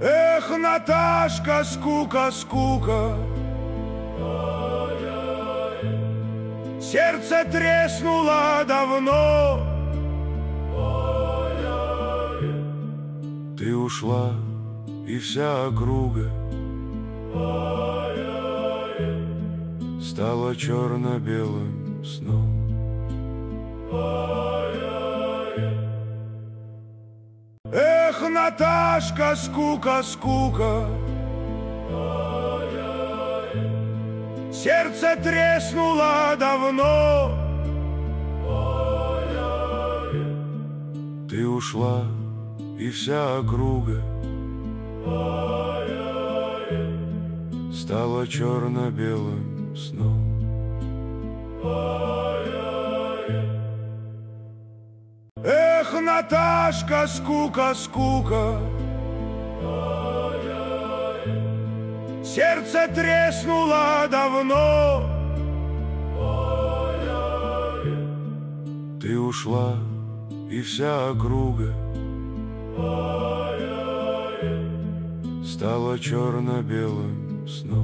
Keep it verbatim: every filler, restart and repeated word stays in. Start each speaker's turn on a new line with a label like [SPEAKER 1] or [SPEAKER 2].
[SPEAKER 1] Эх, Наташка, скука, скука, сердце треснуло давно. Ты ушла, и вся округа стала черно-белым сном. Эх, Наташка, скука, скука, сердце треснуло давно. Ты ушла, и вся округа стала черно-белым сном. Эх, Наташка, скука, скука, сердце треснуло давно. Ты ушла, и вся округа стала черно-белым сном.